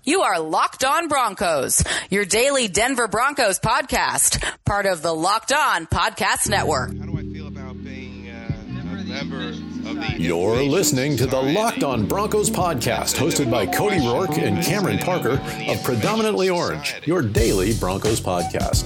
You are Locked On Broncos, your daily Denver Broncos podcast, part of the Locked On Podcast Network. How do I feel about being a member of the... You're listening to the Locked On Broncos podcast, hosted by Cody Rourke and Cameron Parker of Predominantly Orange, your daily Broncos podcast.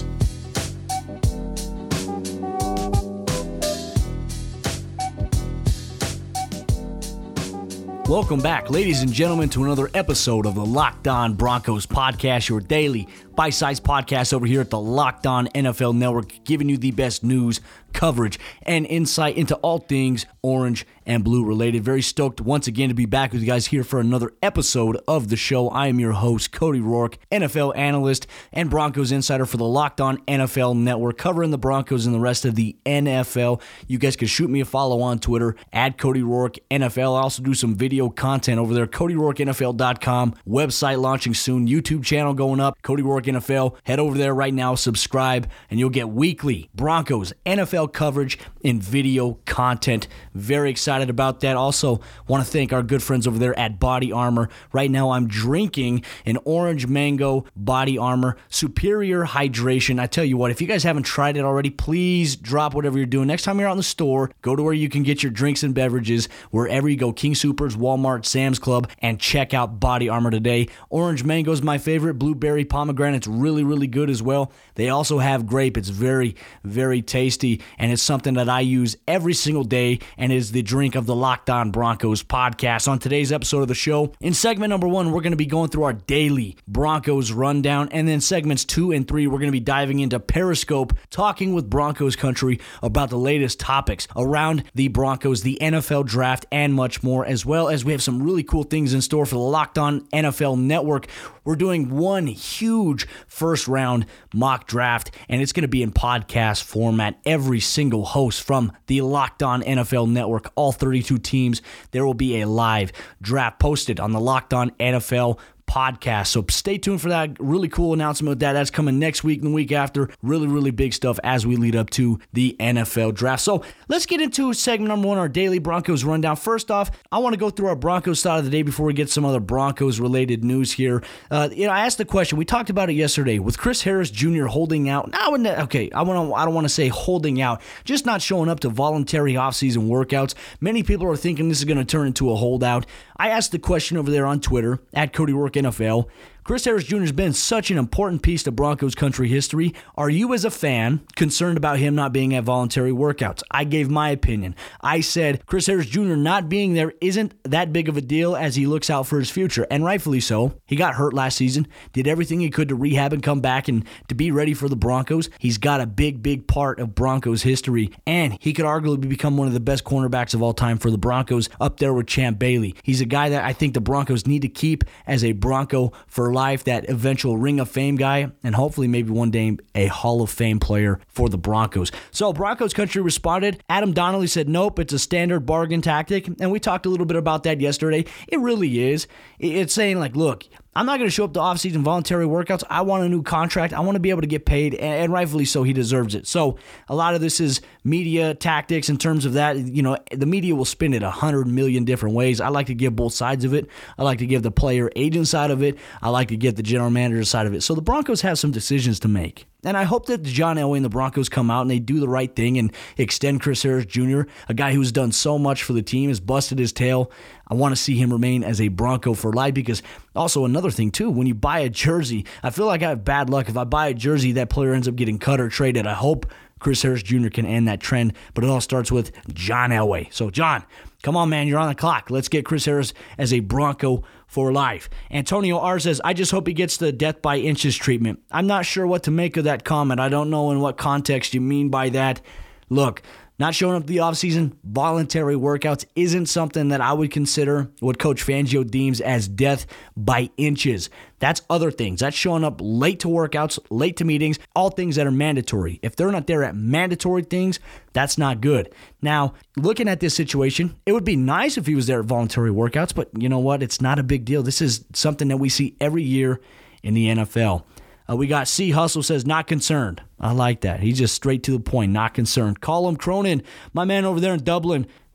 Welcome back, ladies and gentlemen, to another episode of the Locked On Broncos podcast, your daily bite-sized podcast over here at the Locked On NFL Network, giving you the best news, coverage, and insight into all things orange and blue related. Very stoked once again to be back with you guys here for another episode of the show. I am your host, Cody Rourke, NFL analyst and Broncos insider for the Locked On NFL Network, covering the Broncos and the rest of the NFL. You guys can shoot me a follow on Twitter at Cody Rourke NFL. I also do some video content over there, CodyRourkeNFL.com, website launching soon, YouTube channel going up, Cody Rourke NFL. Head over there right now, subscribe, and you'll get weekly Broncos NFL coverage in video content. Very excited about that. Also, want to thank our good friends over there at Body Armor. Right now, I'm drinking an orange mango Body Armor Superior Hydration. I tell you what, if you guys haven't tried it already, please drop whatever you're doing. Next time you're out in the store, go to where you can get your drinks and beverages, wherever you go, King Soopers, Walmart, Sam's Club, and check out Body Armor today. Orange mango is my favorite. Blueberry, pomegranate's really, really good as well. They also have grape. It's very, very tasty, and it's something that I use every single day, and is the drink of the Locked On Broncos podcast. On today's episode of the show, in segment number 1, we're going to be going through our daily Broncos rundown, and then segments 2 and 3, we're going to be diving into Periscope, talking with Broncos Country about the latest topics around the Broncos, the NFL draft, and much more, as well as we have some really cool things in store for the Locked On NFL Network. We're doing one huge first round mock draft, and it's going to be in podcast format. Every single host from the Locked On NFL Network, all 32 teams, there will be a live draft posted on the Locked On NFL podcast. So stay tuned for that. Really cool announcement with that. That's coming next week and the week after. Really, really big stuff as we lead up to the NFL draft. So let's get into segment number 1, our daily Broncos rundown. First off, I want to go through our Broncos start of the day before we get some other Broncos related news here. I asked the question. We talked about it yesterday with Chris Harris Jr. holding out. I don't want to say holding out, just not showing up to voluntary offseason workouts. Many people are thinking this is going to turn into a holdout. I asked the question over there on Twitter at Cody Rourke NFL. Chris Harris Jr. has been such an important piece to Broncos country history. Are you, as a fan, concerned about him not being at voluntary workouts? I gave my opinion. I said Chris Harris Jr. not being there isn't that big of a deal as he looks out for his future, and rightfully so. He got hurt last season, did everything he could to rehab and come back and to be ready for the Broncos. He's got a big, big part of Broncos history, and he could arguably become one of the best cornerbacks of all time for the Broncos, up there with Champ Bailey. He's a guy that I think the Broncos need to keep as a Bronco for life, that eventual Ring of Fame guy, and hopefully maybe one day a Hall of Fame player for the Broncos. So Broncos country responded. Adam Donnelly said, nope, it's a standard bargain tactic, and we talked a little bit about that yesterday. It really is. It's saying, like, look, I'm not going to show up to offseason voluntary workouts. I want a new contract. I want to be able to get paid, and rightfully so, he deserves it. So a lot of this is media tactics in terms of that. You know, the media will spin it 100 million different ways. I like to give both sides of it. I like to give the player agent side of it. I like to get the general manager side of it. So the Broncos have some decisions to make. And I hope that John Elway and the Broncos come out and they do the right thing and extend Chris Harris Jr., a guy who's done so much for the team, has busted his tail. I want to see him remain as a Bronco for life, because also another thing too, when you buy a jersey, I feel like I have bad luck. If I buy a jersey, that player ends up getting cut or traded. I hope Chris Harris Jr. can end that trend, but it all starts with John Elway. So John, come on, man, you're on the clock. Let's get Chris Harris as a Bronco for life. Antonio R. says, I just hope he gets the death by inches treatment. I'm not sure what to make of that comment. I don't know in what context you mean by that. Look, not showing up to the offseason, voluntary workouts isn't something that I would consider what Coach Fangio deems as death by inches. That's other things. That's showing up late to workouts, late to meetings, all things that are mandatory. If they're not there at mandatory things, that's not good. Now, looking at this situation, it would be nice if he was there at voluntary workouts, but you know what? It's not a big deal. This is something that we see every year in the NFL. We got C. Hustle says, not concerned. I like that. He's just straight to the point, not concerned. Call him Cronin, my man over there in Dublin.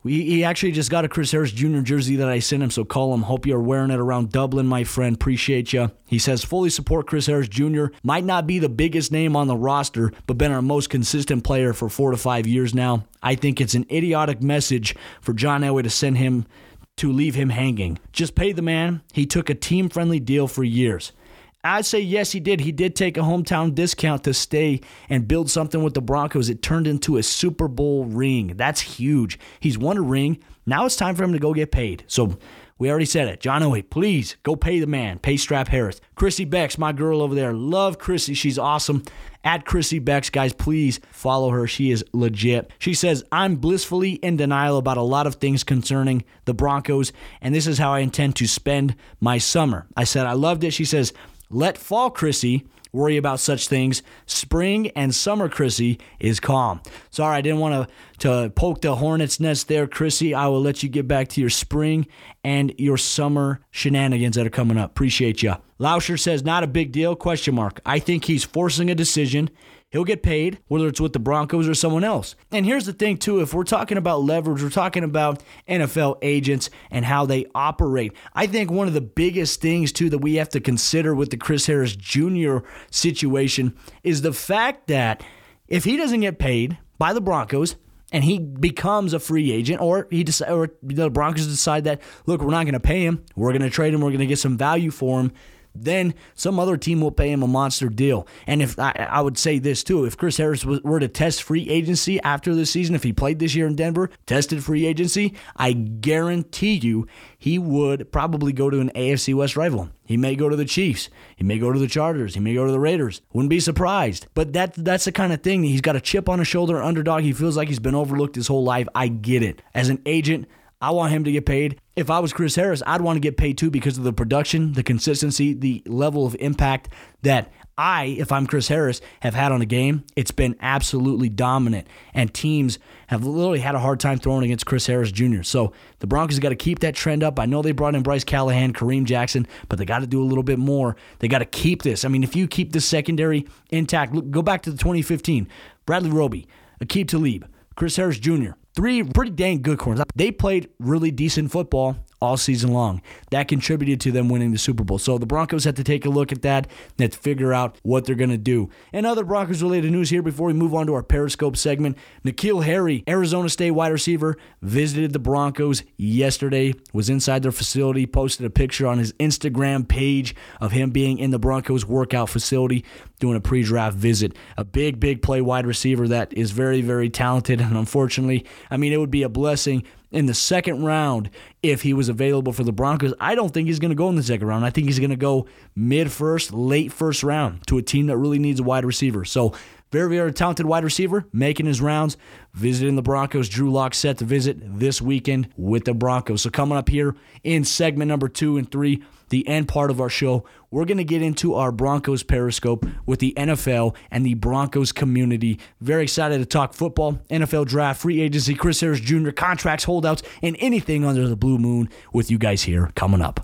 He actually just got a Chris Harris Jr. jersey that I sent him, so call him. Hope you're wearing it around Dublin, my friend. Appreciate you. He says, fully support Chris Harris Jr. Might not be the biggest name on the roster, but been our most consistent player for 4 to 5 years now. I think it's an idiotic message for John Elway to send him to leave him hanging. Just pay the man. He took a team-friendly deal for years. I'd say yes, he did. He did take a hometown discount to stay and build something with the Broncos. It turned into a Super Bowl ring. That's huge. He's won a ring. Now it's time for him to go get paid. So we already said it. John Elway, please go pay the man. Pay Strap Harris. Chrissy Becks, my girl over there. Love Chrissy. She's awesome. At Chrissy Becks, guys, please follow her. She is legit. She says, I'm blissfully in denial about a lot of things concerning the Broncos, and this is how I intend to spend my summer. I said, I loved it. She says, let fall Chrissy worry about such things. Spring and summer Chrissy is calm. Sorry, I didn't want to poke the hornet's nest there, Chrissy. I will let you get back to your spring and your summer shenanigans that are coming up. Appreciate you. Lauscher says, not a big deal, ? I think he's forcing a decision. He'll get paid, whether it's with the Broncos or someone else. And here's the thing, too. If we're talking about leverage, we're talking about NFL agents and how they operate. I think one of the biggest things, too, that we have to consider with the Chris Harris Jr. situation is the fact that if he doesn't get paid by the Broncos and he becomes a free agent, or the Broncos decide that, look, we're not going to pay him, we're going to trade him, we're going to get some value for him, then some other team will pay him a monster deal. And if I would say this too, if Chris Harris were to test free agency after this season, if he played this year in Denver, tested free agency, I guarantee you he would probably go to an AFC West rival. He may go to the Chiefs. He may go to the Chargers. He may go to the Raiders. Wouldn't be surprised. But that's the kind of thing. He's got a chip on his shoulder, underdog. He feels like he's been overlooked his whole life. I get it. As an agent, I want him to get paid. If I was Chris Harris, I'd want to get paid too because of the production, the consistency, the level of impact that if I'm Chris Harris, have had on a game. It's been absolutely dominant, and teams have literally had a hard time throwing against Chris Harris Jr. So the Broncos got to keep that trend up. I know they brought in Bryce Callahan, Kareem Jackson, but they got to do a little bit more. They got to keep this. I mean, if you keep this secondary intact, look, go back to the 2015. Bradley Roby, Aqib Talib, Chris Harris Jr., 3 pretty dang good corners. They played really decent football all season long. That contributed to them winning the Super Bowl. So the Broncos had to take a look at that and figure out what they're going to do. And other Broncos-related news here before we move on to our Periscope segment. N'Keal Harry, Arizona State wide receiver, visited the Broncos yesterday, was inside their facility, posted a picture on his Instagram page of him being in the Broncos workout facility doing a pre-draft visit. A big play wide receiver that is very, very talented. And unfortunately, I mean, it would be a blessing in the second round if he was available for the Broncos. I don't think he's going to go in the second round. I think he's going to go mid-first, late first round to a team that really needs a wide receiver. So very, very talented wide receiver making his rounds, visiting the Broncos. Drew Lock set to visit this weekend with the Broncos. So coming up here in segment number 2 and 3, the end part of our show, we're going to get into our Broncos Periscope with the NFL and the Broncos community. Very excited to talk football, NFL draft, free agency, Chris Harris Jr., contracts, holdouts, and anything under the blue moon with you guys here coming up.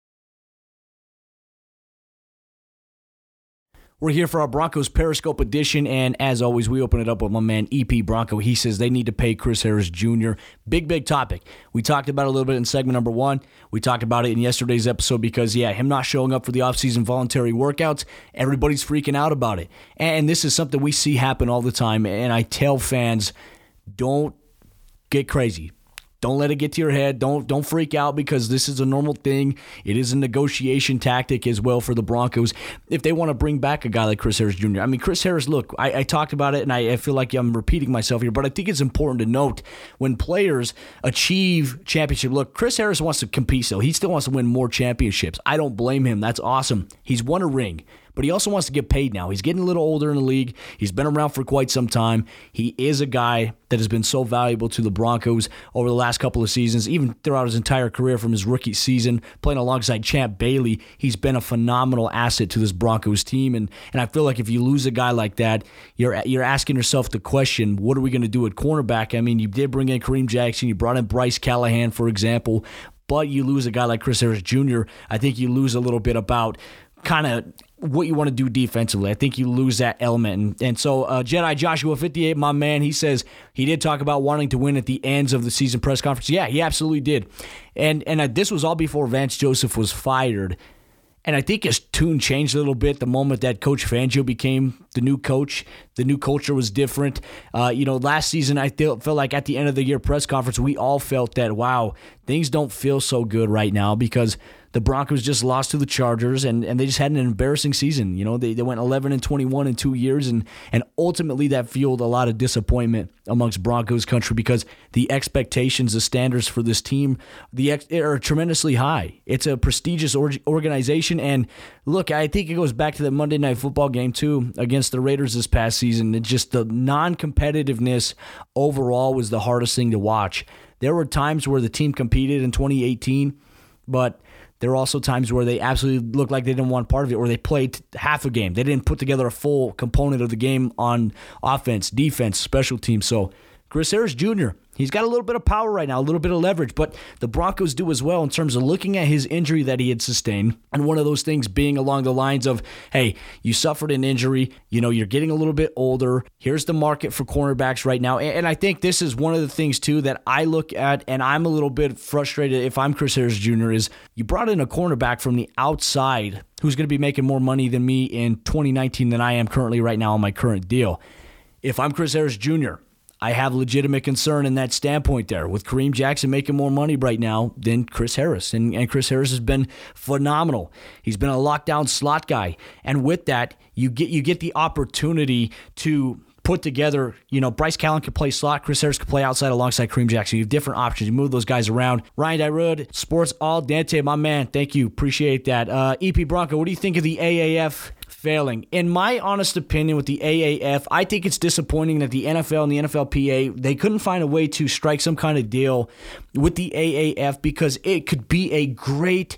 We're here for our Broncos Periscope edition, and as always, we open it up with my man, EP Bronco. He says they need to pay Chris Harris Jr. Big topic. We talked about it a little bit in segment number 1. We talked about it in yesterday's episode because, him not showing up for the offseason voluntary workouts, everybody's freaking out about it. And this is something we see happen all the time, and I tell fans, don't get crazy. Don't let it get to your head. Don't freak out because this is a normal thing. It is a negotiation tactic as well for the Broncos if they want to bring back a guy like Chris Harris Jr. I mean, Chris Harris, look, I talked about it, and I feel like I'm repeating myself here, but I think it's important to note when players achieve championship. Look, Chris Harris wants to compete still. He still wants to win more championships. I don't blame him. That's awesome. He's won a ring. But he also wants to get paid now. He's getting a little older in the league. He's been around for quite some time. He is a guy that has been so valuable to the Broncos over the last couple of seasons, even throughout his entire career from his rookie season, playing alongside Champ Bailey. He's been a phenomenal asset to this Broncos team. And I feel like if you lose a guy like that, you're asking yourself the question, what are we going to do at cornerback? I mean, you did bring in Kareem Jackson. You brought in Bryce Callahan, for example. But you lose a guy like Chris Harris Jr., I think you lose a little bit about kind of what you want to do defensively. I think you lose that element. And so Jedi Joshua 58, my man, he says he did talk about wanting to win at the ends of the season press conference. Yeah, he absolutely did. And this was all before Vance Joseph was fired. And I think his tune changed a little bit the moment that Coach Fangio became the new coach. The new culture was different. Last season, I felt like at the end of the year press conference, we all felt that, wow, things don't feel so good right now because the Broncos just lost to the Chargers, and they just had an embarrassing season. They went 11-21 in 2 years, and ultimately that fueled a lot of disappointment amongst Broncos country because the expectations, the standards for this team, are tremendously high. It's a prestigious organization, and look, I think it goes back to the Monday Night Football game too against the Raiders this past season. It's just the non-competitiveness overall was the hardest thing to watch. There were times where the team competed in 2018, but there were also times where they absolutely looked like they didn't want part of it, or they played half a game. They didn't put together a full component of the game on offense, defense, special teams. So Chris Harris Jr., he's got a little bit of power right now, a little bit of leverage, but the Broncos do as well in terms of looking at his injury that he had sustained, and one of those things being along the lines of, hey, you suffered an injury, you're getting a little bit older, here's the market for cornerbacks right now, and I think this is one of the things, too, that I look at, and I'm a little bit frustrated if I'm Chris Harris Jr., is you brought in a cornerback from the outside who's going to be making more money than me in 2019 than I am currently right now on my current deal. If I'm Chris Harris Jr., I have legitimate concern in that standpoint there with Kareem Jackson making more money right now than Chris Harris. And Chris Harris has been phenomenal. He's been a lockdown slot guy. And with that, you get the opportunity to put together, Bryce Callen could play slot, Chris Harris could play outside alongside Kareem Jackson. You have different options. You move those guys around. Ryan Dyrud, Sports Al Dente, my man. Thank you. Appreciate that. EP Bronco, what do you think of the AAF failing? In my honest opinion with the AAF, I think it's disappointing that the NFL and the NFLPA, they couldn't find a way to strike some kind of deal with the AAF because it could be a great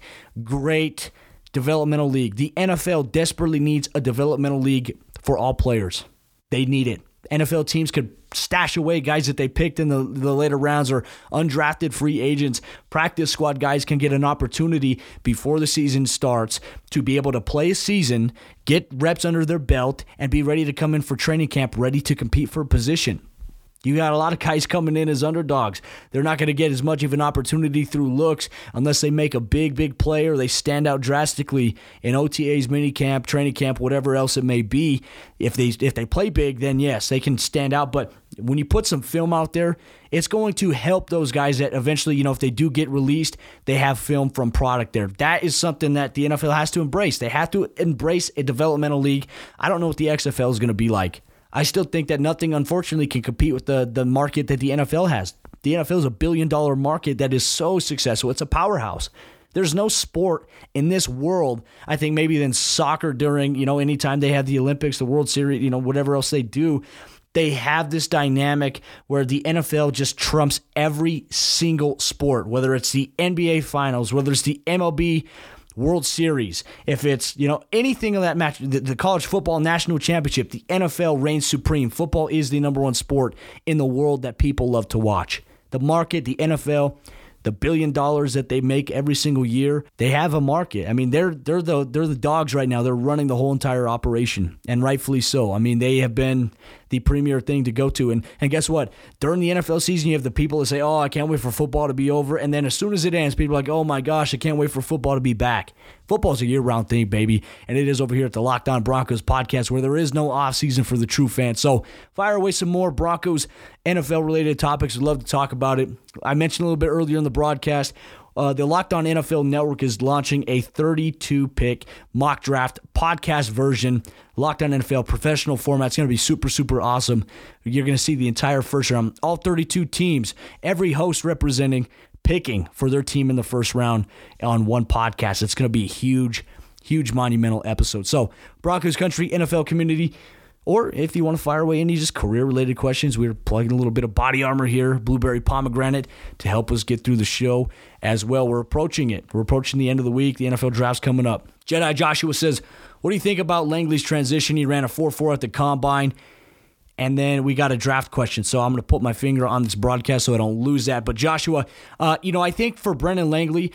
developmental league. The NFL desperately needs a developmental league for all players. They need it. NFL teams could stash away guys that they picked in the later rounds or undrafted free agents. Practice squad guys can get an opportunity before the season starts to be able to play a season, get reps under their belt, and be ready to come in for training camp, ready to compete for a position. You got a lot of guys coming in as underdogs. They're not going to get as much of an opportunity through looks unless they make a big play or they stand out drastically in OTAs, minicamp, training camp, whatever else it may be. If they play big, then yes, they can stand out. But when you put some film out there, it's going to help those guys that eventually, if they do get released, they have film from product there. That is something that the NFL has to embrace. They have to embrace a developmental league. I don't know what the XFL is going to be like. I still think that nothing, unfortunately, can compete with the market that the NFL has. The NFL is $1 billion market that is so successful. It's a powerhouse. There's no sport in this world, I think maybe than soccer during, anytime they have the Olympics, the World Series, whatever else they do. They have this dynamic where the NFL just trumps every single sport, whether it's the NBA Finals, whether it's the MLB World Series, if it's, anything of that match, the college football national championship, the NFL reigns supreme. Football is the number one sport in the world that people love to watch. The market, the NFL, the $1 billion that they make every single year, they have a market. I mean, they're the dogs right now. They're running the whole entire operation, and rightfully so. I mean, they have been the premier thing to go to. And guess what? During the NFL season, you have the people that say, oh, I can't wait for football to be over. And then as soon as it ends, people are like, oh my gosh, I can't wait for football to be back. Football's a year-round thing, baby. And it is over here at the Locked On Broncos podcast where there is no off-season for the true fan. So fire away some more Broncos NFL-related topics. We'd love to talk about it. I mentioned a little bit earlier in the broadcast, the Locked On NFL Network is launching a 32-pick mock draft podcast version. Locked On NFL professional format. It's going to be super, super awesome. You're going to see the entire first round. All 32 teams, every host representing, picking for their team in the first round on one podcast. It's going to be a huge, monumental episode. So, Broncos country, NFL community, or if you want to fire away any just career-related questions, we're plugging a little bit of Body Armor here, Blueberry Pomegranate, to help us get through the show as well. We're approaching it. We're approaching the end of the week. The NFL draft's coming up. Jedi Joshua says, what do you think about Langley's transition? He ran a 4.4 at the Combine. And then we got a draft question, so I'm going to put my finger on this broadcast so I don't lose that. But Joshua, I think for Brendan Langley,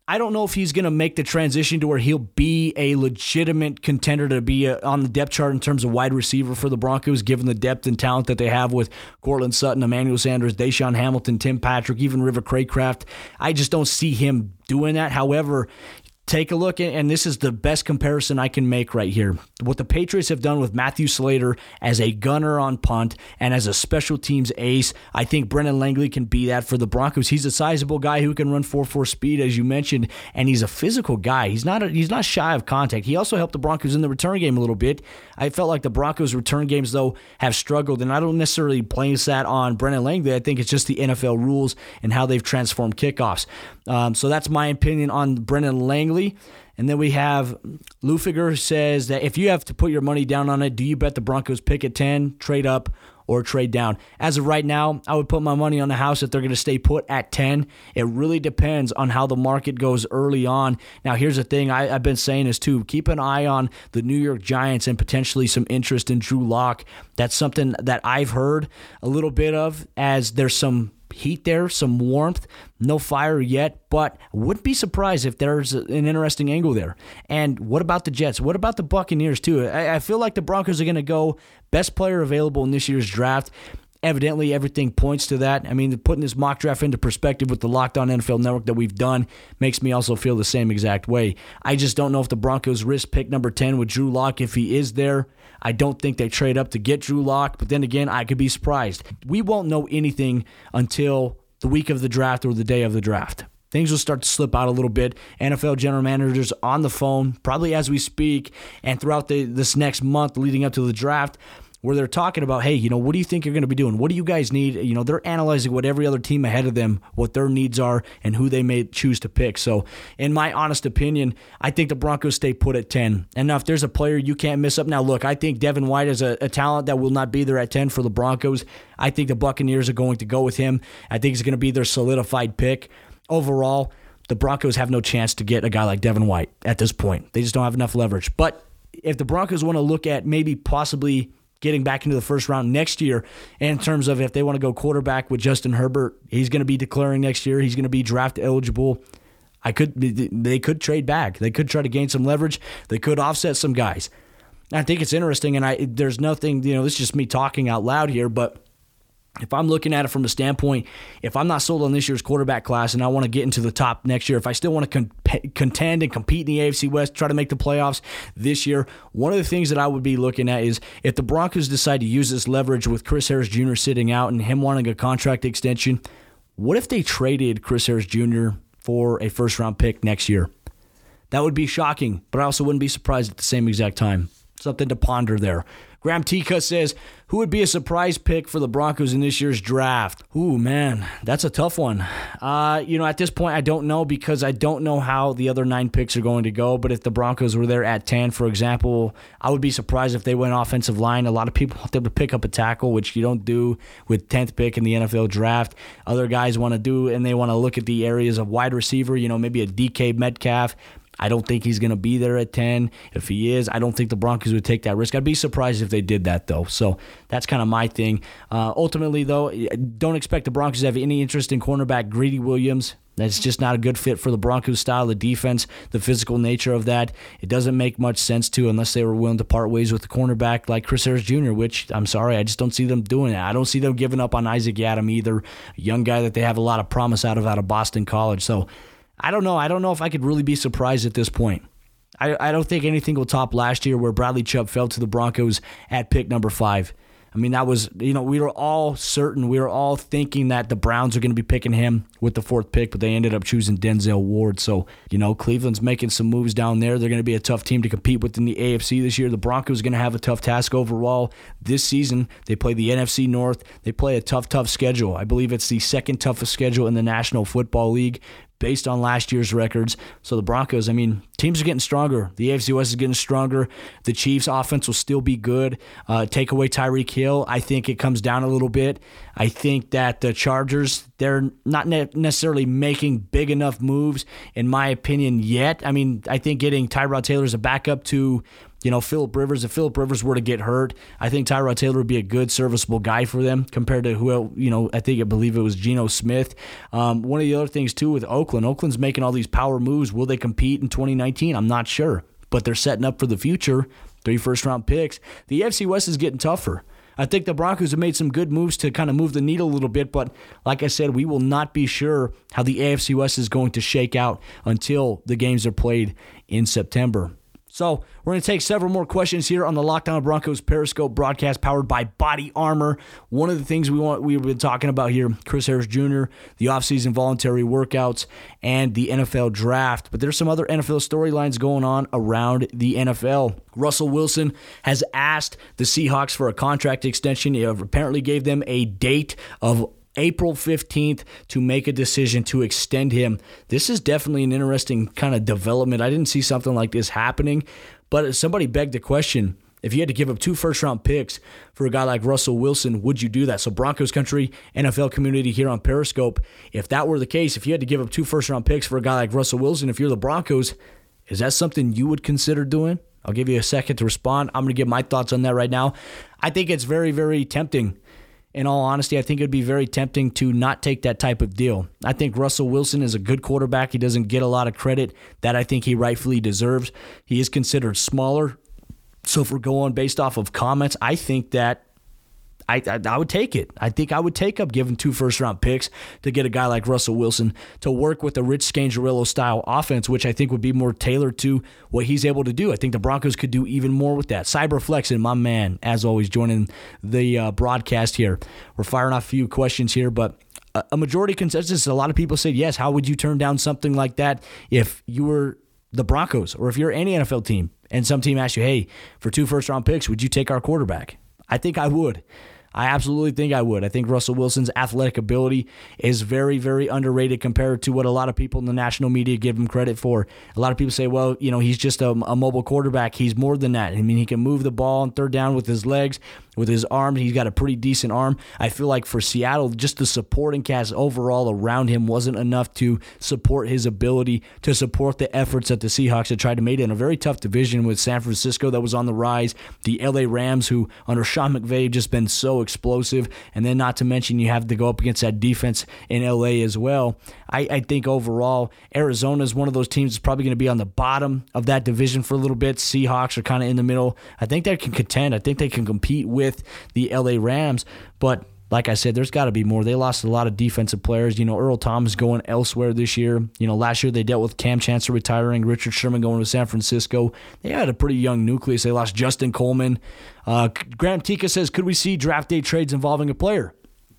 I don't know if he's going to make the transition to where he'll be a legitimate contender to be on the depth chart in terms of wide receiver for the Broncos, given the depth and talent that they have with Cortland Sutton, Emmanuel Sanders, Deshaun Hamilton, Tim Patrick, even River Craycraft. I just don't see him doing that. However, take a look at, and this is the best comparison I can make right here, what the Patriots have done with Matthew Slater as a gunner on punt and as a special teams ace. I think Brendan Langley can be that for the Broncos. He's a sizable guy who can run 4.4 speed, as you mentioned, and he's a physical guy. He's not shy of contact. He also helped the Broncos in the return game a little bit. I felt like the Broncos' return games, though, have struggled, and I don't necessarily place that on Brendan Langley. I think it's just the NFL rules and how they've transformed kickoffs. So that's my opinion on Brendan Langley. And then we have Lufiger says that if you have to put your money down on it, do you bet the Broncos pick at 10, trade up, or trade down? As of right now, I would put my money on the house if they're going to stay put at 10. It really depends on how the market goes early on. Now, here's the thing I've been saying is too, keep an eye on the New York Giants and potentially some interest in Drew Lock. That's something that I've heard a little bit of, as there's some heat there, some warmth, no fire yet, but wouldn't be surprised if there's an interesting angle there. And what about the Jets? What about the Buccaneers too? I feel like the Broncos are going to go best player available in this year's draft. Evidently, everything points to that. I mean, putting this mock draft into perspective with the Locked On NFL Network that we've done makes me also feel the same exact way. I just don't know if the Broncos risk pick number 10 with Drew Lock if he is there. I don't think they trade up to get Drew Lock, but then again, I could be surprised. We won't know anything until the week of the draft or the day of the draft. Things will start to slip out a little bit. NFL general managers on the phone, probably as we speak, and throughout this next month leading up to the draft, where they're talking about, hey, what do you think you're going to be doing? What do you guys need? They're analyzing what every other team ahead of them, what their needs are, and who they may choose to pick. So, in my honest opinion, I think the Broncos stay put at 10. And now, if there's a player you can't miss up, now look, I think Devin White is a talent that will not be there at 10 for the Broncos. I think the Buccaneers are going to go with him. I think he's going to be their solidified pick. Overall, the Broncos have no chance to get a guy like Devin White at this point. They just don't have enough leverage. But if the Broncos want to look at maybe possibly getting back into the first round next year, in terms of if they want to go quarterback with Justin Herbert, he's going to be declaring next year. He's going to be draft eligible. They could trade back. They could try to gain some leverage. They could offset some guys. I think it's interesting, and there's nothing, this is just me talking out loud here, but if I'm looking at it from a standpoint, if I'm not sold on this year's quarterback class and I want to get into the top next year, if I still want to contend and compete in the AFC West, try to make the playoffs this year, one of the things that I would be looking at is if the Broncos decide to use this leverage with Chris Harris Jr. sitting out and him wanting a contract extension, what if they traded Chris Harris Jr. for a first-round pick next year? That would be shocking, but I also wouldn't be surprised at the same exact time. Something to ponder there. Graham Tika says, who would be a surprise pick for the Broncos in this year's draft? Ooh, man, that's a tough one. At this point, I don't know, because I don't know how the other 9 picks are going to go. But if the Broncos were there at 10, for example, I would be surprised if they went offensive line. A lot of people want them to pick up a tackle, which you don't do with 10th pick in the NFL draft. Other guys want to do, and they want to look at the areas of wide receiver, maybe a DK Metcalf. I don't think he's going to be there at 10. If he is, I don't think the Broncos would take that risk. I'd be surprised if they did that, though. So that's kind of my thing. Ultimately, though, don't expect the Broncos to have any interest in cornerback Greedy Williams. That's just not a good fit for the Broncos' style of defense, the physical nature of that. It doesn't make much sense to, unless they were willing to part ways with the cornerback like Chris Harris Jr., which, I'm sorry, I just don't see them doing that. I don't see them giving up on Isaac Yiadom either, a young guy that they have a lot of promise out of Boston College. So I don't know. I don't know if I could really be surprised at this point. I don't think anything will top last year, where Bradley Chubb fell to the Broncos at pick number 5. I mean, that was, we were all certain, we were all thinking that the Browns are going to be picking him with the 4th pick, but they ended up choosing Denzel Ward. So, Cleveland's making some moves down there. They're going to be a tough team to compete with in the AFC this year. The Broncos are going to have a tough task overall this season. They play the NFC North. They play a tough schedule. I believe it's the 2nd toughest schedule in the National Football League, based on last year's records. So the Broncos, teams are getting stronger. The AFC West is getting stronger. The Chiefs' offense will still be good. Take away Tyreek Hill, I think it comes down a little bit. I think that the Chargers, they're not necessarily making big enough moves, in my opinion, yet. I think getting Tyrod Taylor as a backup to Phillip Rivers. If Phillip Rivers were to get hurt, I think Tyrod Taylor would be a good, serviceable guy for them compared to I believe it was Geno Smith. One of the other things, too, with Oakland's making all these power moves. Will they compete in 2019? I'm not sure, but they're setting up for the future. 3 first-round picks. The AFC West is getting tougher. I think the Broncos have made some good moves to kind of move the needle a little bit, but like I said, we will not be sure how the AFC West is going to shake out until the games are played in September. So we're going to take several more questions here on the Locked On Broncos Periscope broadcast powered by Body Armor. One of the things we've been talking about here, Chris Harris Jr., the offseason voluntary workouts, and the NFL draft. But there's some other NFL storylines going on around the NFL. Russell Wilson has asked the Seahawks for a contract extension. He apparently gave them a date of April 15th to make a decision to extend him. This is definitely an interesting kind of development. I didn't see something like this happening, but somebody begged the question, if you had to give up 2 first-round picks for a guy like Russell Wilson, would you do that? So Broncos country, NFL community here on Periscope, if that were the case, if you had to give up 2 first-round picks for a guy like Russell Wilson, if you're the Broncos, is that something you would consider doing? I'll give you a second to respond. I'm going to give my thoughts on that right now. I think it's very, very tempting. In all honesty, I think it would be very tempting to not take that type of deal. I think Russell Wilson is a good quarterback. He doesn't get a lot of credit that I think he rightfully deserves. He is considered smaller. So if we're going based off of comments, I think that I would take it. I think I would take up giving 2 first-round picks to get a guy like Russell Wilson to work with a Rich Scangarello-style offense, which I think would be more tailored to what he's able to do. I think the Broncos could do even more with that. Cyberflexin, my man, as always, joining the broadcast here. We're firing off a few questions here, but a majority consensus, a lot of people said yes. How would you turn down something like that if you were the Broncos or if you're any NFL team and some team asked you, hey, for 2 first-round picks, would you take our quarterback? I think I would. I absolutely think I would. I think Russell Wilson's athletic ability is very, very underrated compared to what a lot of people in the national media give him credit for. A lot of people say, well, he's just a mobile quarterback. He's more than that. I mean, he can move the ball on 3rd down with his legs, with his arm. He's got a pretty decent arm. I feel like for Seattle, just the supporting cast overall around him wasn't enough to support his ability to support the efforts that the Seahawks had tried to make in a very tough division with San Francisco that was on the rise, the LA Rams, who under Sean McVay have just been so explosive, and then not to mention you have to go up against that defense in LA as well. I think overall, Arizona is one of those teams that's probably going to be on the bottom of that division for a little bit. Seahawks are kind of in the middle. I think they can contend. I think they can compete with the LA Rams, but like I said, there's got to be more. They lost a lot of defensive players. Earl Thomas going elsewhere this year. Last year they dealt with Cam Chancellor retiring, Richard Sherman going to San Francisco. They had a pretty young nucleus. They lost Justin Coleman. Graham Tika says, could we see draft day trades involving a player?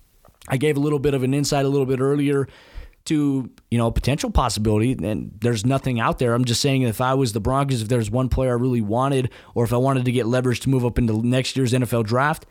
I gave a little bit of an insight a little bit earlier to, a potential possibility, and there's nothing out there. I'm just saying if I was the Broncos, if there's one player I really wanted, or if I wanted to get leverage to move up into next year's NFL draft,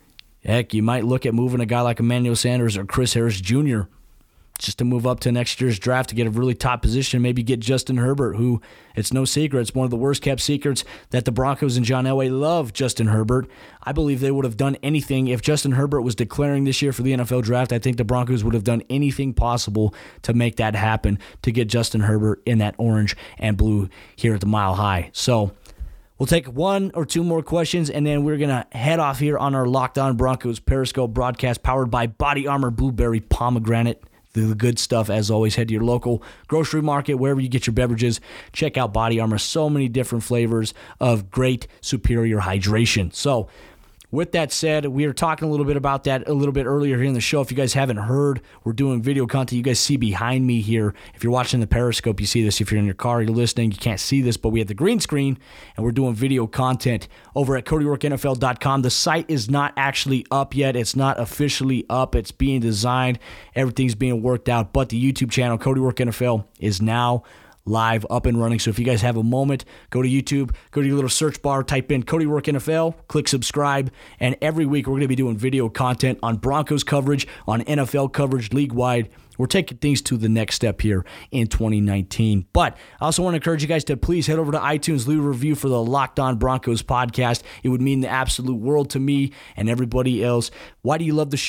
heck, you might look at moving a guy like Emmanuel Sanders or Chris Harris Jr. just to move up to next year's draft to get a really top position, maybe get Justin Herbert, who, it's no secret, it's one of the worst-kept secrets that the Broncos and John Elway love Justin Herbert. I believe they would have done anything. If Justin Herbert was declaring this year for the NFL draft, I think the Broncos would have done anything possible to make that happen, to get Justin Herbert in that orange and blue here at the Mile High. So we'll take 1 or 2 more questions, and then we're going to head off here on our Locked On Broncos Periscope broadcast powered by Body Armor Blueberry Pomegranate. The good stuff, as always. Head to your local grocery market, wherever you get your beverages. Check out Body Armor. So many different flavors of great, superior hydration. So, with that said, we were talking a little bit about that a little bit earlier here in the show. If you guys haven't heard, we're doing video content. You guys see behind me here. If you're watching the Periscope, you see this. If you're in your car, you're listening, you can't see this, but we have the green screen, and we're doing video content over at CodyRourkeNFL.com. The site is not actually up yet. It's not officially up. It's being designed. Everything's being worked out, but the YouTube channel, Cody Rourke NFL, is now live, up and running. So if you guys have a moment, go to YouTube, go to your little search bar, type in Cody Rourke NFL, click subscribe, and every week we're going to be doing video content on Broncos coverage, on NFL coverage league-wide. We're taking things to the next step here in 2019. But I also want to encourage you guys to please head over to iTunes, leave a review for the Locked On Broncos podcast. It would mean the absolute world to me and everybody else. Why do you love the show?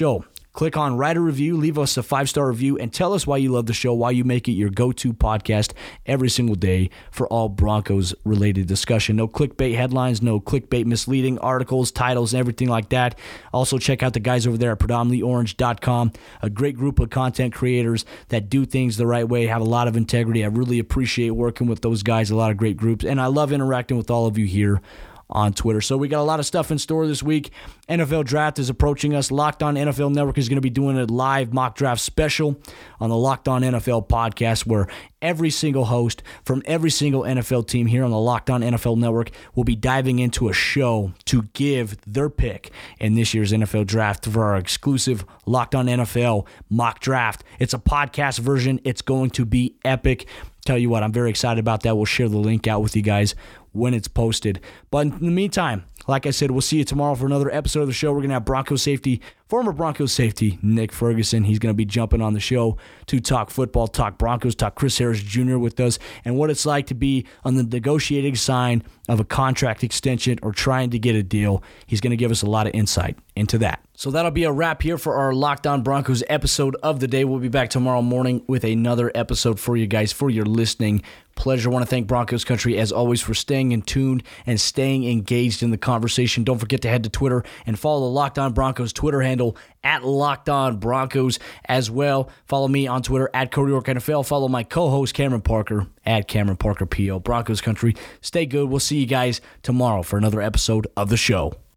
Click on write a review, leave us a 5-star review, and tell us why you love the show, why you make it your go-to podcast every single day for all Broncos-related discussion. No clickbait headlines, no clickbait misleading articles, titles, and everything like that. Also, check out the guys over there at predominantlyorange.com, a great group of content creators that do things the right way, have a lot of integrity. I really appreciate working with those guys, a lot of great groups, and I love interacting with all of you here on Twitter. So we got a lot of stuff in store this week. NFL Draft is approaching us. Locked On NFL Network is going to be doing a live mock draft special on the Locked On NFL podcast, where every single host from every single NFL team here on the Locked On NFL Network will be diving into a show to give their pick in this year's NFL Draft for our exclusive Locked On NFL mock draft. It's a podcast version. It's going to be epic. Tell you what, I'm very excited about that. We'll share the link out with you guys when it's posted. But in the meantime, like I said, we'll see you tomorrow for another episode of the show. We're going to have former Broncos safety, Nick Ferguson. He's going to be jumping on the show to talk football, talk Broncos, talk Chris Harris Jr. with us, and what it's like to be on the negotiating side of a contract extension or trying to get a deal. He's going to give us a lot of insight into that. So that'll be a wrap here for our Locked On Broncos episode of the day. We'll be back tomorrow morning with another episode for you guys, for your listening pleasure. I want to thank Broncos Country, as always, for staying in tune and staying engaged in the conversation. Don't forget to head to Twitter and follow the Locked On Broncos Twitter handle at Locked On Broncos as well. Follow me on Twitter at Cody Rourke NFL. Follow my co-host Cameron Parker at Cameron Parker PO. Broncos Country, stay good. We'll see you guys tomorrow for another episode of the show.